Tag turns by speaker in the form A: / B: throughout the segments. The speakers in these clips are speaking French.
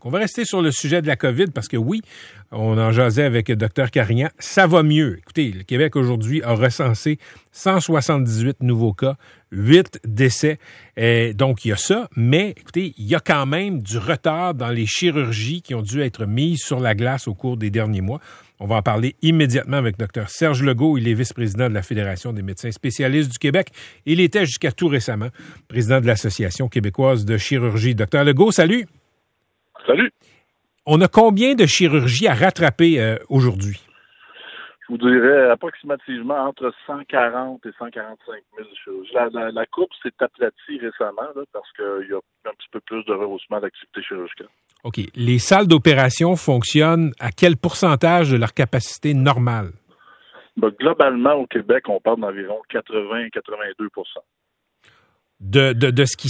A: On va rester sur le sujet de la COVID parce que oui, on en jasait avec le Dr Carignan, ça va mieux. Écoutez, le Québec aujourd'hui a recensé 178 nouveaux cas, 8 décès. Donc, il y a ça, mais écoutez, il y a quand même du retard dans les chirurgies qui ont dû être mises sur la glace au cours des derniers mois. On va en parler immédiatement avec Dr Serge Legault. Il est vice-président de la Fédération des médecins spécialistes du Québec. Il était jusqu'à tout récemment président de l'Association québécoise de chirurgie. Dr Legault, salut!
B: Salut! On
A: a combien de chirurgies à rattraper aujourd'hui?
B: Je vous dirais approximativement entre 140 et 145 000 chirurgies. La courbe s'est aplatie récemment là, parce qu'il y a un petit peu plus de rehaussement d'activité chirurgicale. OK.
A: Les salles d'opération fonctionnent à quel pourcentage de leur capacité normale?
B: Globalement, au Québec, on parle d'environ 80-82 %.
A: De ce qui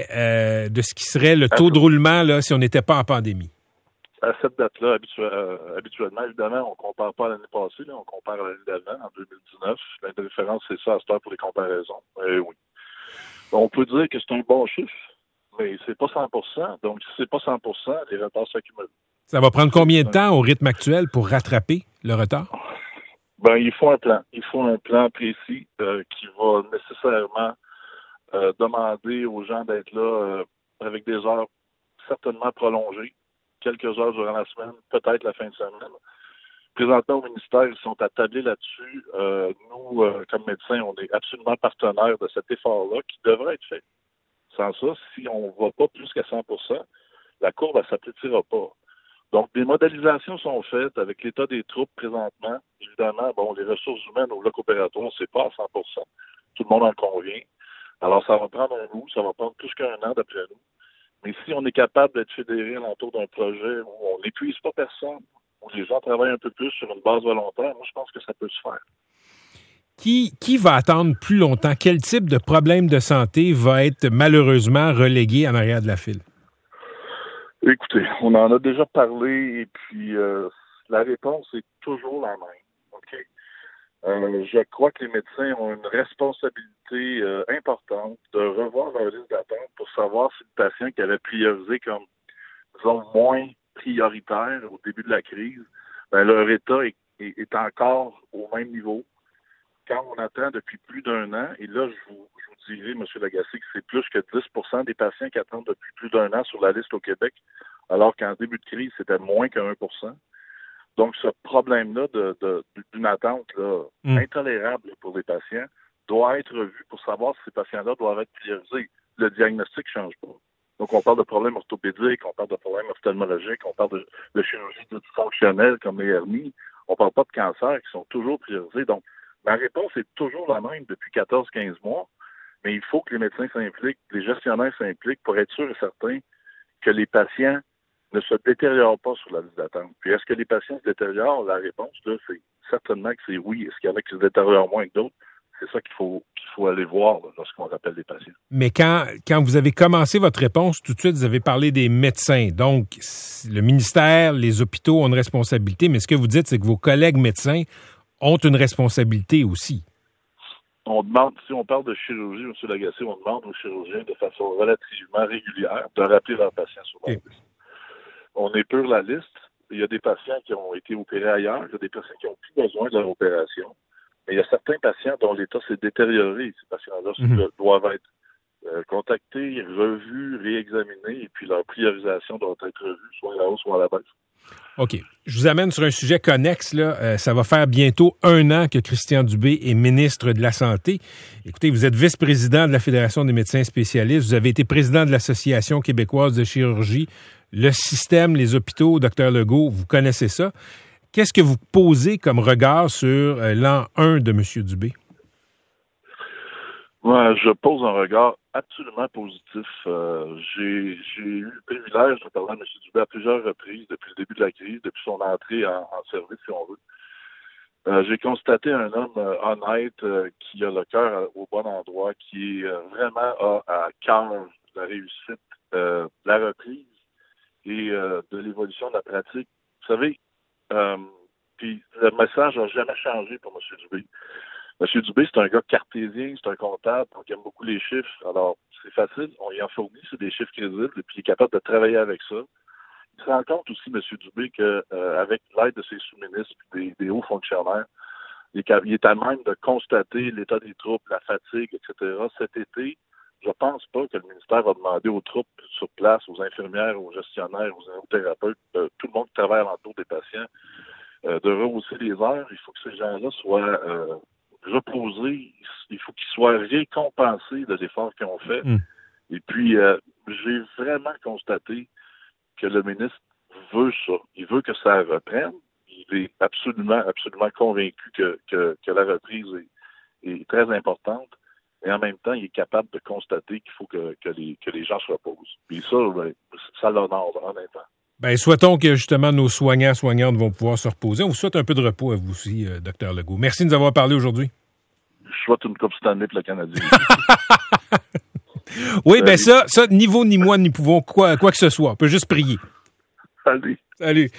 A: serait le taux de roulement là, si on n'était pas en pandémie.
B: À cette date-là, habituellement, évidemment, on ne compare pas à l'année passée, là, on compare à l'année d'avant, en 2019. La référence, c'est ça à cette heure pour les comparaisons. Oui. On peut dire que c'est un bon chiffre, mais c'est pas 100 %. Donc, si c'est pas 100 %, les retards s'accumulent.
A: Ça va prendre combien de temps au rythme actuel pour rattraper le retard?
B: Il faut un plan. Il faut un plan précis qui va nécessairement demander aux gens d'être là avec des heures certainement prolongées, quelques heures durant la semaine, peut-être la fin de semaine. Présentement, au ministère, ils sont attablés là-dessus. Nous, comme médecins, on est absolument partenaires de cet effort-là qui devrait être fait. Sans ça, si on ne va pas plus qu'à 100 %, la courbe, elle ne s'aplatira pas. Donc, des modélisations sont faites avec l'état des troupes présentement. Évidemment, les ressources humaines au bloc opératoire, c'est pas à 100 %. Tout le monde en convient. Alors, ça va prendre un bout, ça va prendre plus qu'un an d'après nous. Mais si on est capable d'être fédéré autour d'un projet où on n'épuise pas personne, où les gens travaillent un peu plus sur une base volontaire, moi, je pense que ça peut se faire.
A: Qui va attendre plus longtemps? Quel type de problème de santé va être malheureusement relégué en arrière de la file?
B: Écoutez, on en a déjà parlé et puis la réponse est toujours la même. OK? Je crois que les médecins ont une responsabilité importante de revoir leur liste d'attente pour savoir si le patient qui avait priorisé comme, disons, moins prioritaire au début de la crise, leur état est encore au même niveau. Quand on attend depuis plus d'un an, et là, je vous dirais, M. Lagacé, que c'est plus que 10 % des patients qui attendent depuis plus d'un an sur la liste au Québec, alors qu'en début de crise, c'était moins que 1 %. Donc, ce problème-là d'une attente intolérable pour les patients doit être revu pour savoir si ces patients-là doivent être priorisés. Le diagnostic ne change pas. Donc, on parle de problèmes orthopédiques, on parle de problèmes ophtalmologiques, on parle de chirurgie fonctionnelle comme les hernies. On ne parle pas de cancers qui sont toujours priorisés. Donc, ma réponse est toujours la même depuis 14-15 mois, mais il faut que les médecins s'impliquent, les gestionnaires s'impliquent pour être sûrs et certains que les patients ne se détériorent pas sur la liste d'attente. Puis est-ce que les patients se détériorent? La réponse, là, c'est certainement que c'est oui. Est-ce qu'il y en a qui se détériorent moins que d'autres? C'est ça qu'il faut aller voir là, lorsqu'on rappelle les patients.
A: Mais quand vous avez commencé votre réponse, tout de suite, vous avez parlé des médecins. Donc, le ministère, les hôpitaux ont une responsabilité, mais ce que vous dites, c'est que vos collègues médecins ont une responsabilité aussi.
B: On demande, si on parle de chirurgie, M. Lagacé, on demande aux chirurgiens de façon relativement régulière de rappeler leurs patients sur la liste. On épure la liste. Il y a des patients qui ont été opérés ailleurs. Il y a des patients qui n'ont plus besoin de leur opération. Mais il y a certains patients dont l'état s'est détérioré. Ces patients-là doivent être contactés, revus, réexaminés, et puis leur priorisation doit être revue, soit à la hausse, soit à la baisse.
A: OK. Je vous amène sur un sujet connexe. Là. Ça va faire bientôt 1 an que Christian Dubé est ministre de la Santé. Écoutez, vous êtes vice-président de la Fédération des médecins spécialistes. Vous avez été président de l'Association québécoise de chirurgie. Le système, les hôpitaux, Dr Legault, vous connaissez ça. Qu'est-ce que vous posez comme regard sur l'an 1 de M. Dubé?
B: Ouais, je pose un regard absolument positif. J'ai eu le privilège de parler à M. Dubé à plusieurs reprises depuis le début de la crise, depuis son entrée en service, si on veut. J'ai constaté un homme honnête qui a le cœur au bon endroit, qui vraiment a à cœur la réussite, la reprise et de l'évolution de la pratique. Vous savez, puis le message n'a jamais changé pour M. Dubé. M. Dubé, c'est un gars cartésien, c'est un comptable, donc il aime beaucoup les chiffres. Alors, c'est facile, on y en fournit, c'est des chiffres crédibles, et puis il est capable de travailler avec ça. Il se rend compte aussi, M. Dubé, qu'avec l'aide de ses sous-ministres et des hauts fonctionnaires, il est à même de constater l'état des troupes, la fatigue, etc. Cet été, je pense pas que le ministère va demander aux troupes sur place, aux infirmières, aux gestionnaires, aux thérapeutes, tout le monde qui travaille alentour des patients, de rehausser les heures. Il faut que ces gens-là soient reposés. Il faut qu'ils soient récompensés de l'effort qu'ils ont fait. Et puis, j'ai vraiment constaté que le ministre veut ça. Il veut que ça reprenne. Il est absolument convaincu que la reprise est très importante. Et en même temps, il est capable de constater qu'il faut que les gens se reposent. Puis ça, ça l'honore, honnêtement.
A: Bien, souhaitons que, justement, nos soignantes vont pouvoir se reposer. On vous souhaite un peu de repos à vous aussi, Dr Legault. Merci de nous avoir parlé aujourd'hui.
B: Je souhaite une Coupe Stanley pour le Canadien.
A: Oui, bien ça, ni vous, ni moi, ni pouvons quoi que ce soit. On peut juste prier.
B: Salut.
A: Salut.